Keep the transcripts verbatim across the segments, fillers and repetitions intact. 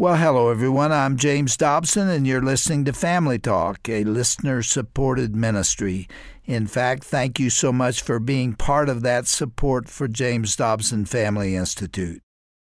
Well, hello, everyone. I'm James Dobson, and you're listening to Family Talk, a listener-supported ministry. In fact, thank you so much for being part of that support for James Dobson Family Institute.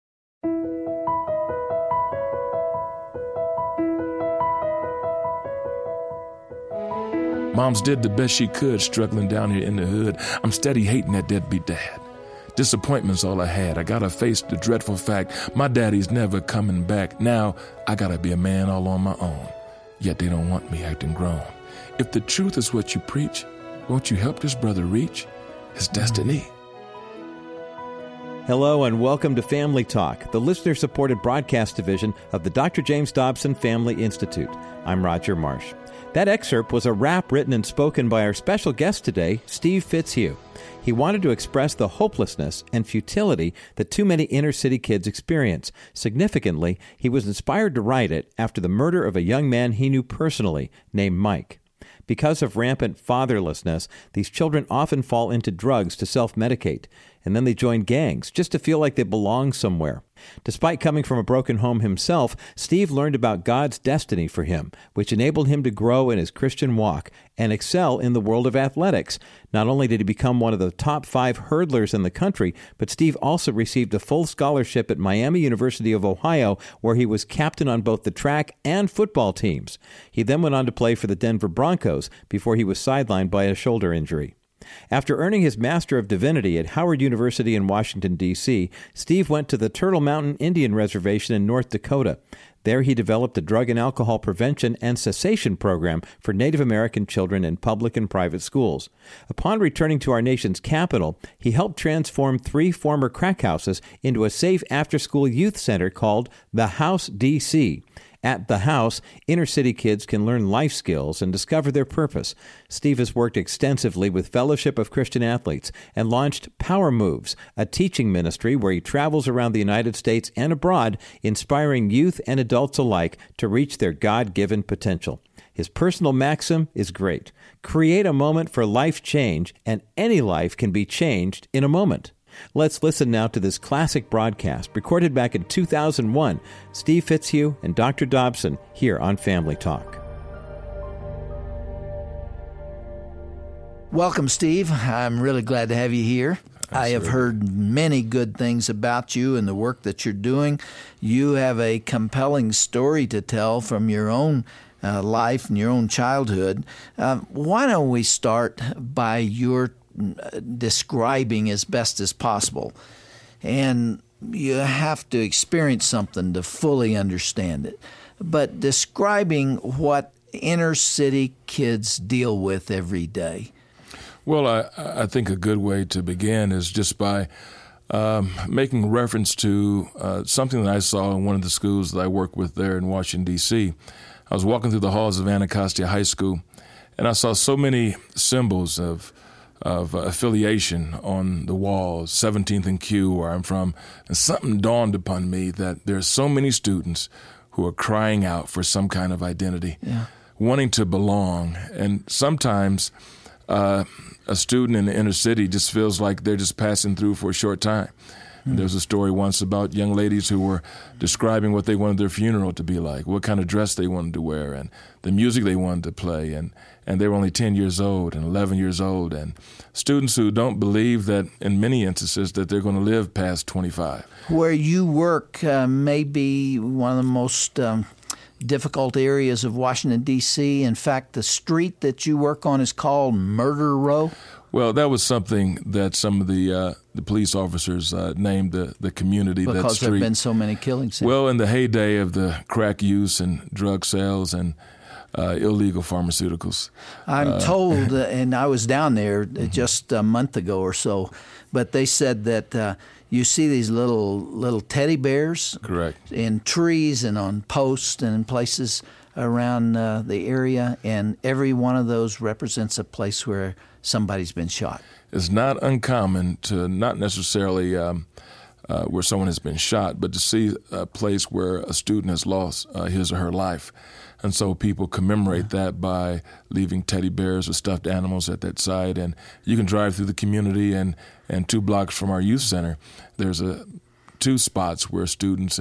Mom's did the best she could struggling down here in the hood. I'm steady hating that deadbeat dad. Disappointment's all I had. I gotta face the dreadful fact my daddy's never coming back. Now I gotta be a man all on my own. Yet they don't want me acting grown. If the truth is what you preach, won't you help this brother reach his destiny? Hello and welcome to Family Talk, the listener-supported broadcast division of the Doctor James Dobson Family Institute. I'm Roger Marsh. That excerpt was a rap written and spoken by our special guest today, Steve Fitzhugh. He wanted to express the hopelessness and futility that too many inner-city kids experience. Significantly, he was inspired to write it after the murder of a young man he knew personally named Mike. Because of rampant fatherlessness, these children often fall into drugs to self-medicate, and then they join gangs just to feel like they belong somewhere. Despite coming from a broken home himself, Steve learned about God's destiny for him, which enabled him to grow in his Christian walk and excel in the world of athletics. Not only did he become one of the top five hurdlers in the country, but Steve also received a full scholarship at Miami University of Ohio, where he was captain on both the track and football teams. He then went on to play for the Denver Broncos before he was sidelined by a shoulder injury. After earning his Master of Divinity at Howard University in Washington, D C, Steve went to the Turtle Mountain Indian Reservation in North Dakota. There he developed a drug and alcohol prevention and cessation program for Native American children in public and private schools. Upon returning to our nation's capital, he helped transform three former crack houses into a safe after-school youth center called The House D C. At The House, inner-city kids can learn life skills and discover their purpose. Steve has worked extensively with Fellowship of Christian Athletes and launched Power Moves, a teaching ministry where he travels around the United States and abroad, inspiring youth and adults alike to reach their God-given potential. His personal maxim is great. Create a moment for life change, and any life can be changed in a moment. Let's listen now to this classic broadcast recorded back in two thousand one. Steve Fitzhugh and Doctor Dobson here on Family Talk. Welcome, Steve. I'm really glad to have you here. Absolutely. I have heard many good things about you and the work that you're doing. You have a compelling story to tell from your own uh, life and your own childhood. Uh, why don't we start by your describing as best as possible, and you have to experience something to fully understand it, but describing what inner city kids deal with every day. Well, I, I think a good way to begin is just by um, making reference to uh, something that I saw in one of the schools that I work with there in Washington, D C. I was walking through the halls of Anacostia High School, and I saw so many symbols of of uh, affiliation on the walls, seventeenth and Q, where I'm from, and something dawned upon me that there are so many students who are crying out for some kind of identity, yeah. wanting to belong, and sometimes uh, a student in the inner city just feels like they're just passing through for a short time. Mm-hmm. There was a story once about young ladies who were describing what they wanted their funeral to be like, what kind of dress they wanted to wear, and the music they wanted to play, and and they were only ten years old and eleven years old, and students who don't believe that, in many instances, that they're going to live past twenty-five. Where you work uh, may be one of the most um, difficult areas of Washington, D C. In fact, the street that you work on is called Murder Row. Well, that was something that some of the uh, the police officers uh, named the, the community, because that street. Because there have been so many killings. Well, in the heyday of the crack use and drug sales and uh, illegal pharmaceuticals. I'm uh, told, uh, and I was down there just a month ago or so, but they said that uh, you see these little little teddy bears. Correct. In trees and on posts and in places around uh, the area, and every one of those represents a place where somebody's been shot. It's not uncommon to not necessarily um, uh, where someone has been shot, but to see a place where a student has lost uh, his or her life. And so people commemorate yeah. that by leaving teddy bears or stuffed animals at that site. And you can drive through the community, and, and two blocks from our youth center, there's a two spots where students and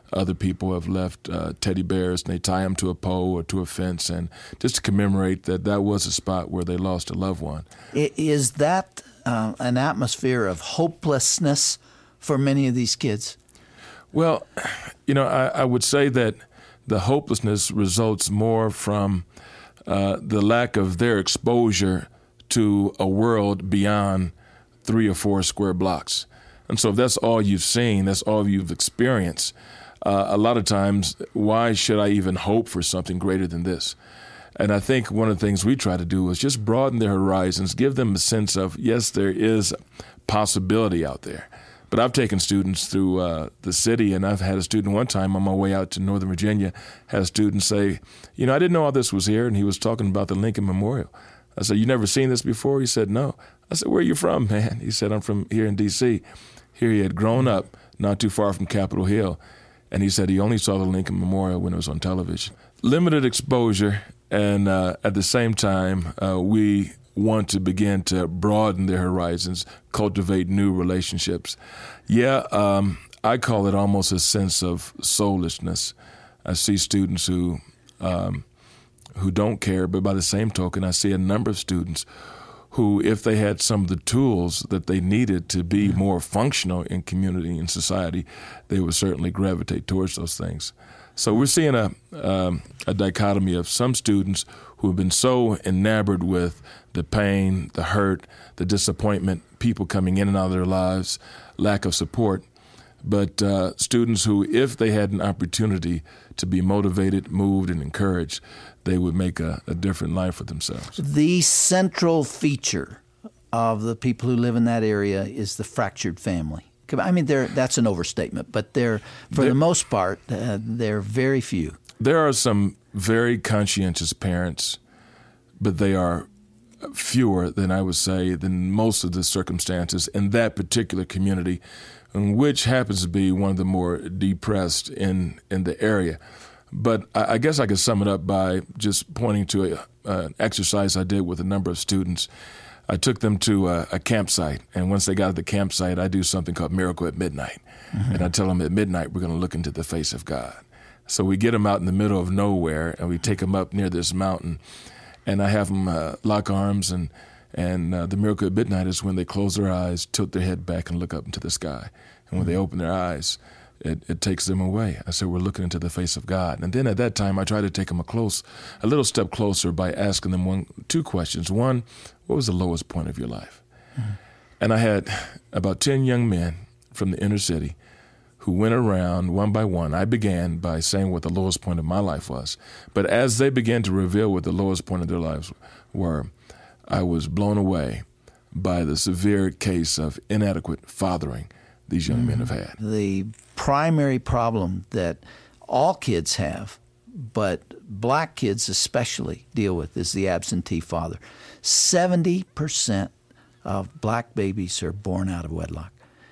Other people have left uh, teddy bears, and they tie them to a pole or to a fence, and just to commemorate that that was a spot where they lost a loved one. Is that uh, an atmosphere of hopelessness for many of these kids? Well, you know, I, I would say that the hopelessness results more from uh, the lack of their exposure to a world beyond three or four square blocks. And so if that's all you've seen, that's all you've experienced, uh, a lot of times, why should I even hope for something greater than this? And I think one of the things we try to do is just broaden their horizons, give them a sense of, yes, there is possibility out there. But I've taken students through uh, the city, and I've had a student one time on my way out to Northern Virginia, had a student say, you know, I didn't know all this was here, and he was talking about the Lincoln Memorial. I said, you never seen this before? He said, no. I said, where are you from, man? He said, I'm from here in D C Here he had grown up not too far from Capitol Hill, and he said he only saw the Lincoln Memorial when it was on television. Limited exposure, and uh, at the same time, uh, we want to begin to broaden their horizons, cultivate new relationships. Yeah, um, I call it almost a sense of soulishness. I see students who um, who don't care, but by the same token, I see a number of students who, if they had some of the tools that they needed to be more functional in community and society, they would certainly gravitate towards those things. So we're seeing a um, a dichotomy of some students who have been so enamored with the pain, the hurt, the disappointment, people coming in and out of their lives, lack of support, but uh, students who, if they had an opportunity to be motivated, moved, and encouraged, they would make a, a different life for themselves. The central feature of the people who live in that area is the fractured family. I mean, they're, that's an overstatement, but they're, for They're, the most part, uh, they're very few. There are some very conscientious parents, but they are fewer than I would say than most of the circumstances in that particular community, which happens to be one of the more depressed in, in the area. But I, I guess I could sum it up by just pointing to a, uh, an exercise I did with a number of students. I took them to a, a campsite, and once they got to the campsite, I do something called Miracle at Midnight. Mm-hmm. And I tell them at midnight, we're going to look into the face of God. So we get them out in the middle of nowhere, and we take them up near this mountain, and I have them uh, lock arms, and, and uh, the Miracle at Midnight is when they close their eyes, tilt their head back, and look up into the sky. And when mm-hmm. they open their eyes, It, it takes them away. I said, we're looking into the face of God. And then at that time, I try to take them a close, a little step closer by asking them one, two questions. One, what was the lowest point of your life? Mm-hmm. And I had about ten young men from the inner city who went around one by one. I began by saying what the lowest point of my life was. But as they began to reveal what the lowest point of their lives were, I was blown away by the severe case of inadequate fathering these young mm-hmm. men have had. The primary problem that all kids have, but black kids especially deal with, is the absentee father. seventy percent of black babies are born out of wedlock.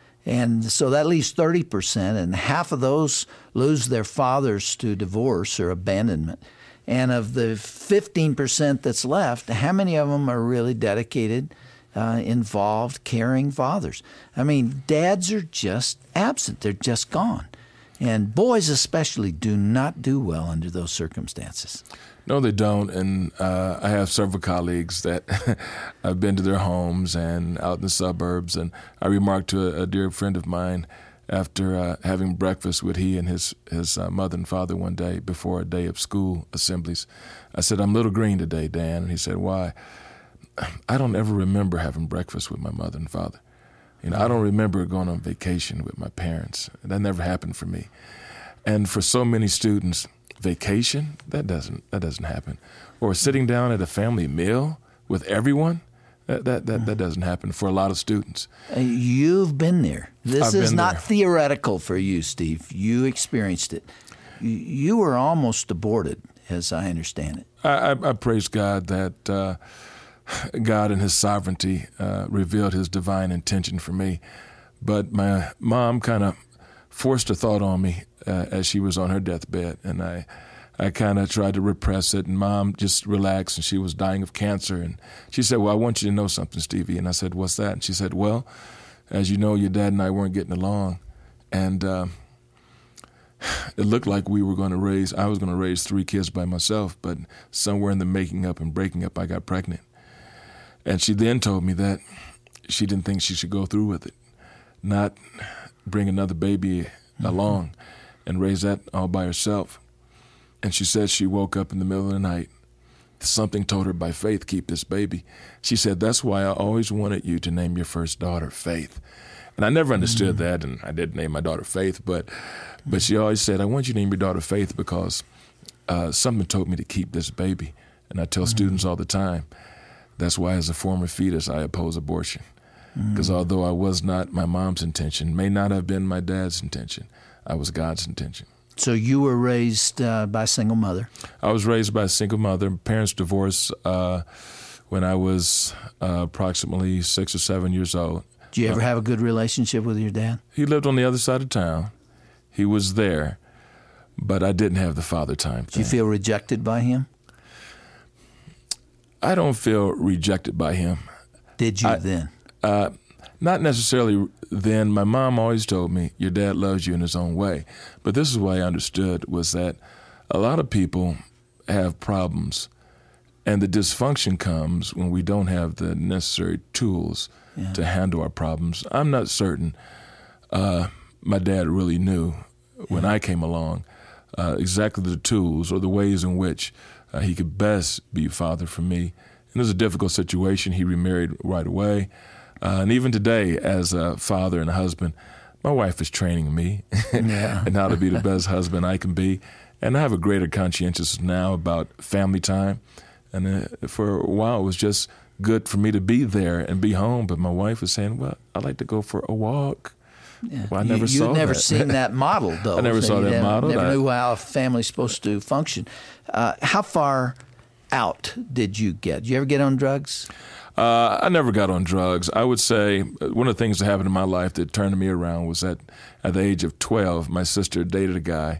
And so that leaves thirty percent, and half of those lose their fathers to divorce or abandonment. And of the fifteen percent that's left, how many of them are really dedicated, Uh, involved, caring fathers? I mean, dads are just absent. They're just gone. And boys especially do not do well under those circumstances. No, they don't. And uh, I have several colleagues that I've been to their homes and out in the suburbs. And I remarked to a, a dear friend of mine after uh, having breakfast with he and his, his uh, mother and father one day before a day of school assemblies. I said, I'm a little green today, Dan. And he said, why? I don't ever remember having breakfast with my mother and father. You know, I don't remember going on vacation with my parents. That never happened for me. And for so many students, vacation, that doesn't that doesn't happen. Or sitting down at a family meal with everyone, that that that, that doesn't happen for a lot of students. Uh, you've been there. This I've is been not there. theoretical for you, Steve. You experienced it. You, you were almost aborted, as I understand it. I, I, I praise God that uh, God in his sovereignty uh, revealed his divine intention for me. But my mom kind of forced a thought on me uh, as she was on her deathbed, and I I kind of tried to repress it, and Mom just relaxed, and she was dying of cancer. And she said, well, I want you to know something, Stevie. And I said, what's that? And she said, well, as you know, your dad and I weren't getting along. And uh, it looked like we were going to raise, I was going to raise three kids by myself, but somewhere in the making up and breaking up, I got pregnant. And she then told me that she didn't think she should go through with it, not bring another baby mm-hmm. along and raise that all by herself. And she said she woke up in the middle of the night. Something told her by faith, keep this baby. She said, that's why I always wanted you to name your first daughter Faith. And I never understood mm-hmm. that, and I didn't name my daughter Faith, but but she always said, I want you to name your daughter Faith because uh, something told me to keep this baby. And I tell mm-hmm. students all the time, that's why as a former fetus, I oppose abortion. Because mm-hmm. although I was not my mom's intention, may not have been my dad's intention, I was God's intention. So you were raised uh, by a single mother? I was raised by a single mother. Parents divorced uh, when I was uh, approximately six or seven years old. Did you ever uh, have a good relationship with your dad? He lived on the other side of town. He was there, but I didn't have the father time. Did you feel rejected by him? I don't feel rejected by him. Did you I, then? Uh, not necessarily then. My mom always told me, your dad loves you in his own way. But this is what I understood, was that a lot of people have problems, and the dysfunction comes when we don't have the necessary tools yeah. to handle our problems. I'm not certain uh, my dad really knew when yeah. I came along uh, exactly the tools or the ways in which uh, he could best be a father for me. And it was a difficult situation. He remarried right away. Uh, and even today, as a father and a husband, my wife is training me yeah. and how to be the best husband I can be. And I have a greater conscientiousness now about family time. And uh, for a while, it was just good for me to be there and be home. But my wife was saying, well, I'd like to go for a walk. Yeah. Well, I never you, saw You'd never that. seen that model, though. I never so saw that never, model. Never I, knew how a family's supposed to function. Uh, how far out did you get? Did you ever get on drugs? Uh, I never got on drugs. I would say one of the things that happened in my life that turned me around was that at the age of twelve, my sister dated a guy,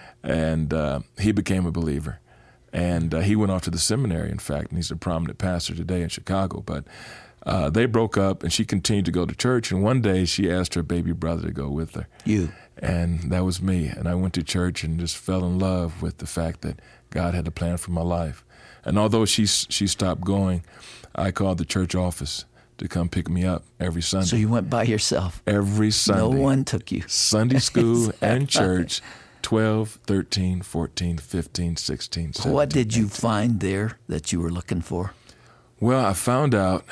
and uh, he became a believer. And uh, he went off to the seminary, in fact, and he's a prominent pastor today in Chicago. But uh, they broke up, and she continued to go to church. And one day she asked her baby brother to go with her. You. And that was me. And I went to church and just fell in love with the fact that God had a plan for my life. And although she she stopped going, I called the church office to come pick me up every Sunday. So you went by yourself? Every Sunday. No one took you? Sunday school and church, twelve, thirteen, fourteen, fifteen, sixteen, seventeen, What did you eighteen. find there that you were looking for? Well, I found out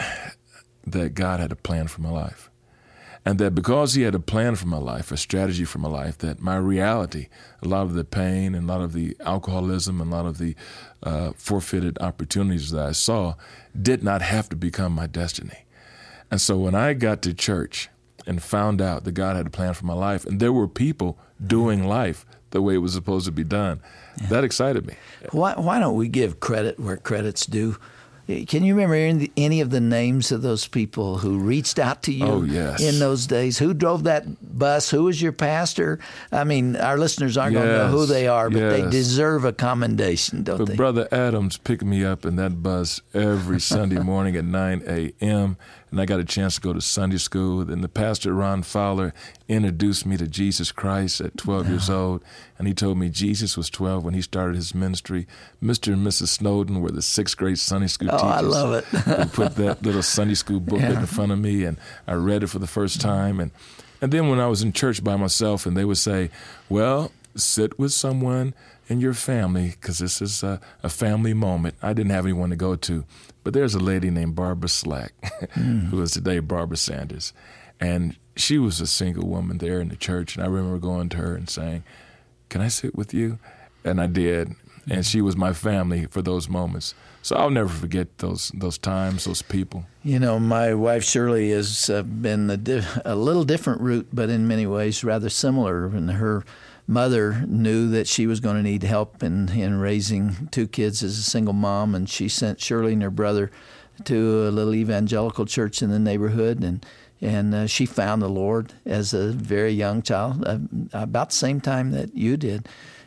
that God had a plan for my life. And that because he had a plan for my life, a strategy for my life, that my reality, a lot of the pain and a lot of the alcoholism and a lot of the uh, forfeited opportunities that I saw did not have to become my destiny. And so when I got to church and found out that God had a plan for my life, and there were people doing life the way it was supposed to be done, yeah. that excited me. Why, why don't we give credit where credit's due? Can you remember any, any of the names of those people who reached out to you oh, yes. in those days? Who drove that bus? Who was your pastor? I mean, our listeners aren't yes. going to know who they are, but yes. they deserve a commendation, don't but they? Brother Adams picked me up in that bus every Sunday morning at nine a.m., and I got a chance to go to Sunday school. Then the pastor, Ron Fowler, introduced me to Jesus Christ at twelve years old, and he told me Jesus was twelve when he started his ministry. Mister and Missus Snowden were the sixth grade Sunday school oh, teachers. I love it. Who put that little Sunday school booklet yeah. in front of me, and I read it for the first time. And, and then when I was in church by myself, and they would say, well, sit with someone in your family, because this is a, a family moment. I didn't have anyone to go to. But there's a lady named Barbara Slack, mm. who is today Barbara Sanders. And she was a single woman there in the church. And I remember going to her and saying, can I sit with you? And I did. And she was my family for those moments. So I'll never forget those those times, those people. You know, my wife Shirley has uh, been a, di- a little different route, but in many ways rather similar. And her mother knew that she was going to need help in, in raising two kids as a single mom, and she sent Shirley and her brother to a little evangelical church in the neighborhood, and and uh, she found the Lord as a very young child, uh, about the same time that you did.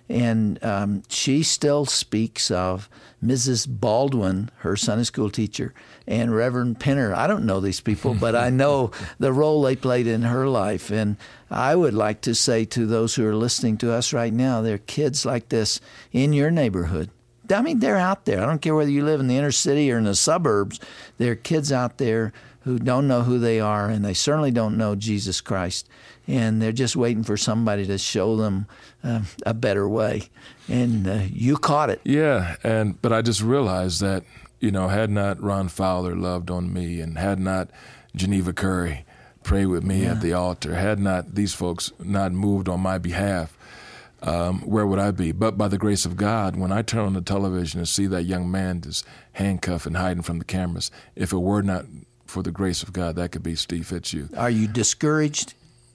And um, she still speaks of Missus Baldwin, her Sunday school teacher, and Reverend Penner. I don't know these people, but I know the role they played in her life. And I would like to say to those who are listening to us right now, there are kids like this in your neighborhood. I mean, they're out there. I don't care whether you live in the inner city or in the suburbs. There are kids out there who don't know who they are, and they certainly don't know Jesus Christ. And they're just waiting for somebody to show them uh, a better way. And uh, you caught it. Yeah, and but I just realized that, you know, had not Ron Fowler loved on me, and had not Geneva Curry prayed with me yeah. at the altar, had not these folks not moved on my behalf, um, where would I be? But by the grace of God, when I turn on the television and see that young man just handcuffed and hiding from the cameras, if it were not for the grace of God, that could be Steve Fitzhugh. Are you discouraged?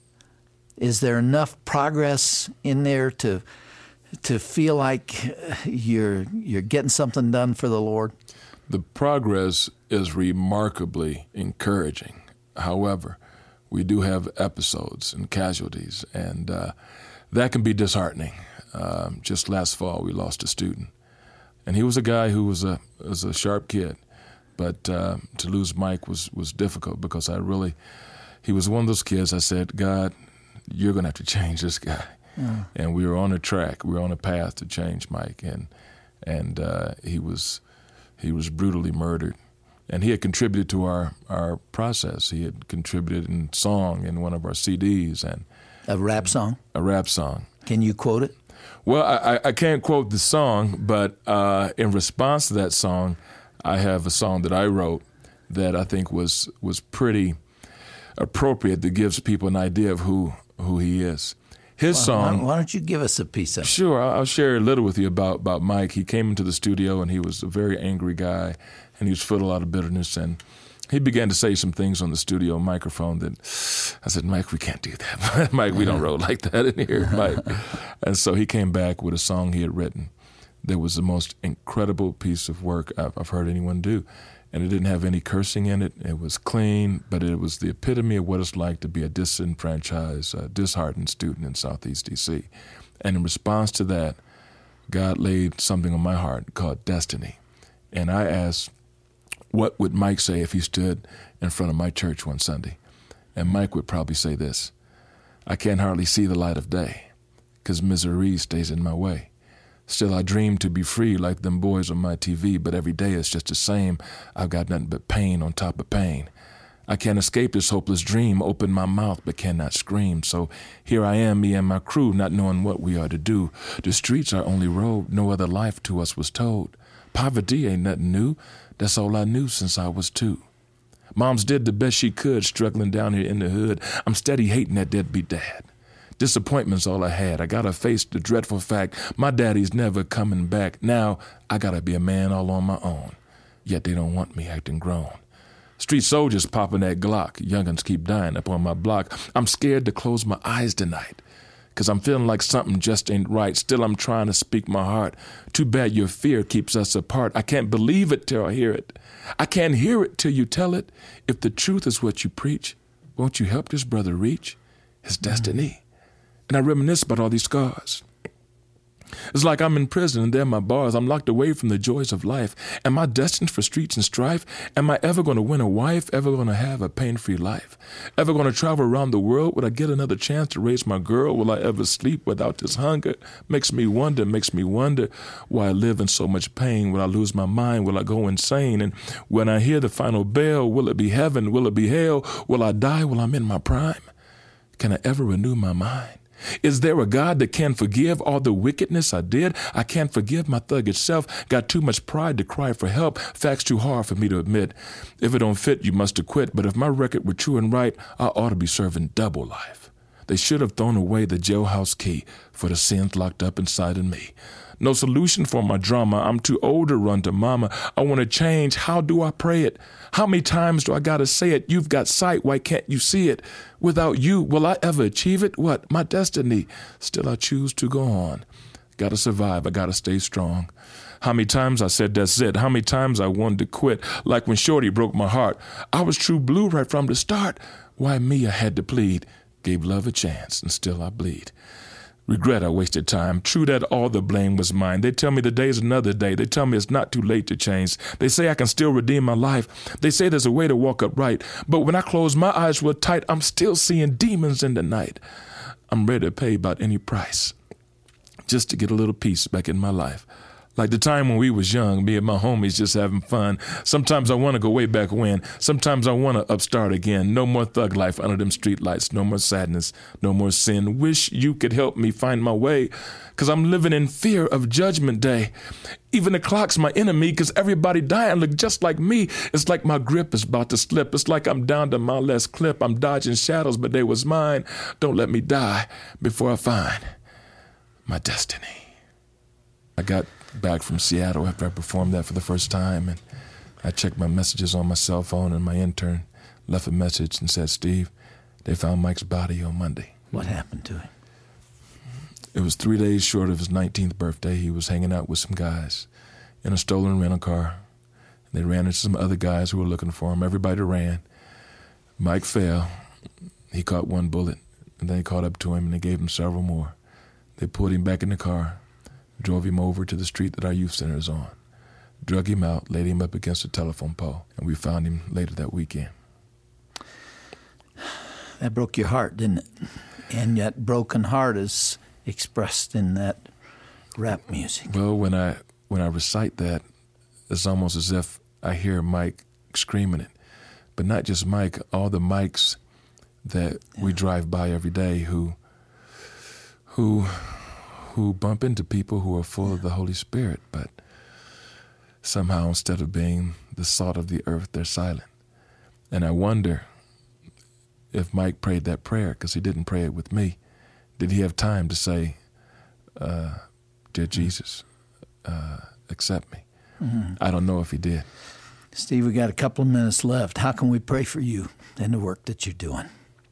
Is there enough progress in there to to feel like you're you're getting something done for the Lord? The progress is remarkably encouraging. However, we do have episodes and casualties, and uh, that can be disheartening. Um, just last fall, we lost a student, and he was a guy who was a was a sharp kid. But uh, to lose Mike was, was difficult because I really, he was one of those kids I said, God, you're going to have to change this guy. Yeah. And we were on a track, we were on a path to change Mike. And and uh, he was he was brutally murdered. And he had contributed to our, our process. He had contributed in song in one of our C Ds. and A rap song? A rap song. Can you quote it? Well, I, I can't quote the song, but uh, in response to that song, I have a song that I wrote that I think was was pretty appropriate, that gives people an idea of who, who he is. His well, song... Why, why don't you give us a piece of it? Sure, I'll share a little with you about, about Mike. He came into the studio, and he was a very angry guy, and he was full of a lot of bitterness, and he began to say some things on the studio microphone that I said, Mike, we can't do that. Mike, we don't roll like that in here, Mike. And so he came back with a song he had written. That was the most incredible piece of work I've, I've heard anyone do. And it didn't have any cursing in it. It was clean, but it was the epitome of what it's like to be a disenfranchised, uh, disheartened student in Southeast D C. And in response to that, God laid something on my heart called destiny. And I asked, what would Mike say if he stood in front of my church one Sunday? And Mike would probably say this: I can't hardly see the light of day because misery stays in my way. Still, I dream to be free like them boys on my T V, but every day it's just the same. I've got nothing but pain on top of pain. I can't escape this hopeless dream, open my mouth but cannot scream. So here I am, me and my crew, not knowing what we are to do. The streets our only road, no other life to us was told. Poverty ain't nothing new, that's all I knew since I was two. Moms did the best she could, struggling down here in the hood. I'm steady hating that deadbeat dad. Disappointment's all I had. I gotta face the dreadful fact my daddy's never coming back. Now I gotta be a man all on my own. Yet they don't want me acting grown. Street soldiers popping that Glock. Young'uns keep dying up on my block. I'm scared to close my eyes tonight, 'cause I'm feeling like something just ain't right. Still I'm trying to speak my heart. Too bad your fear keeps us apart. I can't believe it till I hear it. I can't hear it till you tell it. If the truth is what you preach, won't you help this brother reach his destiny? Mm-hmm. And I reminisce about all these scars. It's like I'm in prison and they're my bars. I'm locked away from the joys of life. Am I destined for streets and strife? Am I ever going to win a wife? Ever going to have a pain-free life? Ever going to travel around the world? Would I get another chance to raise my girl? Will I ever sleep without this hunger? Makes me wonder, makes me wonder why I live in so much pain. Will I lose my mind? Will I go insane? And when I hear the final bell, will it be heaven? Will it be hell? Will I die while I'm in my prime? Can I ever renew my mind? Is there a God that can forgive all the wickedness I did? I can't forgive my thuggish self. Got too much pride to cry for help. Facts too hard for me to admit. If it don't fit, you must acquit. But if my record were true and right, I ought to be serving double life. They should have thrown away the jailhouse key for the sins locked up inside of me. No solution for my drama. I'm too old to run to mama. I want to change. How do I pray it? How many times do I got to say it? You've got sight. Why can't you see it? Without you, will I ever achieve it? What? My destiny. Still, I choose to go on. Got to survive. I got to stay strong. How many times I said that's it? How many times I wanted to quit? Like when Shorty broke my heart. I was true blue right from the start. Why me? I had to plead. Gave love a chance, and still I bleed. regret I wasted time. True that all the blame was mine. They tell me the day's another day. They tell me it's not too late to change. They say I can still redeem my life. They say there's a way to walk upright. But when I close my eyes real tight, I'm still seeing demons in the night. I'm ready to pay about any price just to get a little peace back in my life. Like the time when we was young, me and my homies just having fun. Sometimes I want to go way back when. Sometimes I want to upstart again. No more thug life under them street lights. No more sadness. No more sin. Wish you could help me find my way, because I'm living in fear of judgment day. Even the clock's my enemy, because everybody dying look just like me. It's like my grip is about to slip. It's like I'm down to my last clip. I'm dodging shadows, but they was mine. Don't let me die before I find my destiny. I got back from Seattle after I performed that for the first time, and I checked my messages on my cell phone, and my intern left a message and said, "Steve, they found Mike's body on Monday." What happened to him? It was three days short of his nineteenth birthday. He was hanging out with some guys in a stolen rental car. They ran into some other guys who were looking for him. Everybody ran. Mike fell. He caught one bullet, and then they caught up to him, and they gave him several more. They pulled him back in the car, drove him over to the street that our youth center is on, drug him out, laid him up against a telephone pole, and we found him later that weekend. That broke your heart, didn't it? And yet broken heart is expressed in that rap music. Well, when I when I recite that, it's almost as if I hear Mike screaming it. But not just Mike, all the Mikes that yeah. we drive by every day who who who bump into people who are full yeah. of the Holy Spirit, but somehow instead of being the salt of the earth, they're silent. And I wonder if Mike prayed that prayer, because he didn't pray it with me. Did he have time to say, uh, "Dear Jesus, uh, accept me"? Mm-hmm. I don't know if he did. Steve, we got a couple of minutes left. How can we pray for you and the work that you're doing?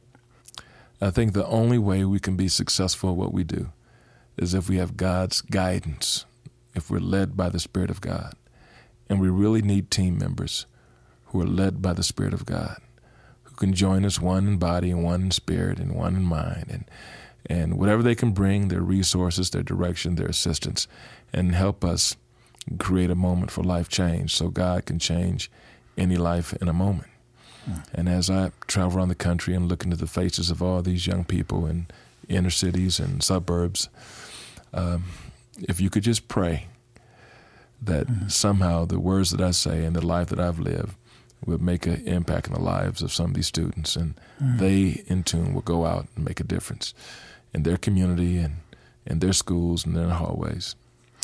I think the only way we can be successful at what we do is if we have God's guidance, if we're led by the Spirit of God. And we really need team members who are led by the Spirit of God, who can join us one in body and one in spirit and one in mind, and and whatever they can bring, their resources, their direction, their assistance, and help us create a moment for life change so God can change any life in a moment. Hmm. And as I travel around the country and look into the faces of all these young people in inner cities and suburbs, um, if you could just pray that mm-hmm. somehow the words that I say and the life that I've lived would make an impact in the lives of some of these students, and mm-hmm. they, in tune, will go out and make a difference in their community and in their schools and their hallways.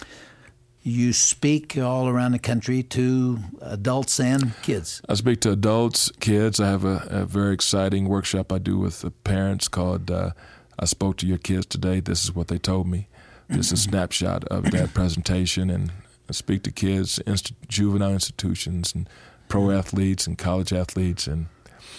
You speak all around the country to adults and kids. I speak to adults, kids. I have a, a very exciting workshop I do with the parents called uh, I Spoke to Your Kids Today. This is what they told me. This is a snapshot of that presentation. And I speak to kids, inst- juvenile institutions, and pro athletes and college athletes. And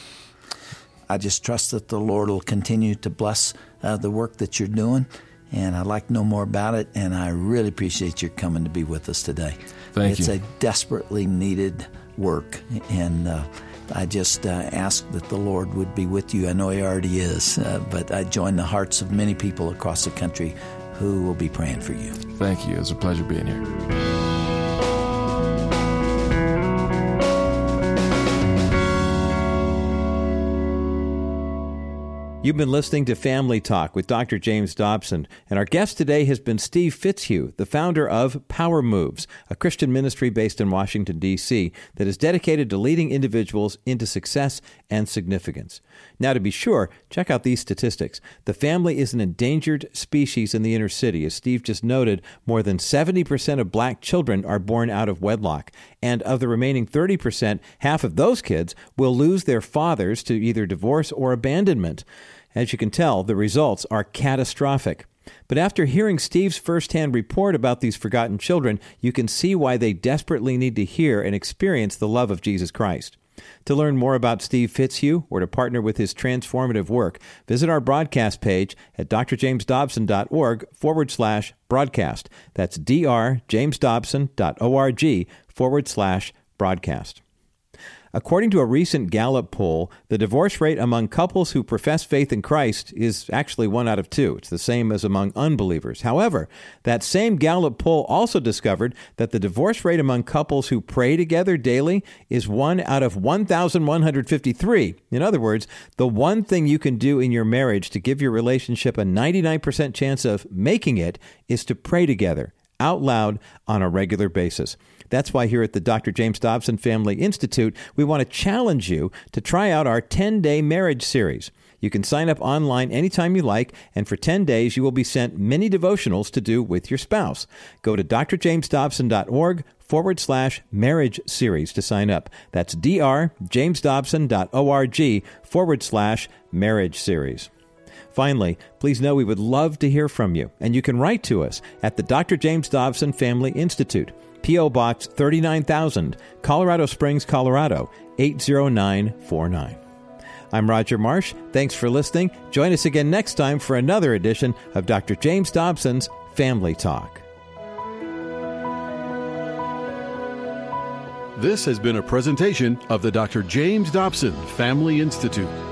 I just trust that the Lord will continue to bless uh, the work that you're doing. And I'd like to know more about it, and I really appreciate your coming to be with us today. Thank it's you. It's a desperately needed work, and uh, I just uh, ask that the Lord would be with you. I know He already is, uh, but I join the hearts of many people across the country who will be praying for you. Thank you. It's a pleasure being here. You've been listening to Family Talk with Doctor James Dobson, and our guest today has been Steve Fitzhugh, the founder of Power Moves, a Christian ministry based in Washington, D C that is dedicated to leading individuals into success and significance. Now, to be sure, check out these statistics. The family is an endangered species in the inner city. As Steve just noted, more than seventy percent of black children are born out of wedlock, and of the remaining thirty percent, half of those kids will lose their fathers to either divorce or abandonment. As you can tell, the results are catastrophic. But after hearing Steve's firsthand report about these forgotten children, you can see why they desperately need to hear and experience the love of Jesus Christ. To learn more about Steve Fitzhugh or to partner with his transformative work, visit our broadcast page at drjamesdobson.org forward slash broadcast. That's drjamesdobson.org forward slash broadcast. According to a recent Gallup poll, the divorce rate among couples who profess faith in Christ is actually one out of two. It's the same as among unbelievers. However, that same Gallup poll also discovered that the divorce rate among couples who pray together daily is one out of one thousand one hundred fifty-three. In other words, the one thing you can do in your marriage to give your relationship a ninety-nine percent chance of making it is to pray together, out loud, on a regular basis. That's why here at the Doctor James Dobson Family Institute, we want to challenge you to try out our ten-day marriage series. You can sign up online anytime you like, and for ten days you will be sent mini devotionals to do with your spouse. Go to drjamesdobson.org forward slash marriage series to sign up. That's drjamesdobson.org forward slash marriage series. Finally, please know we would love to hear from you, and you can write to us at the Doctor James Dobson Family Institute, P O. Box thirty-nine thousand, Colorado Springs, Colorado, eight oh nine four nine. I'm Roger Marsh. Thanks for listening. Join us again next time for another edition of Doctor James Dobson's Family Talk. This has been a presentation of the Doctor James Dobson Family Institute.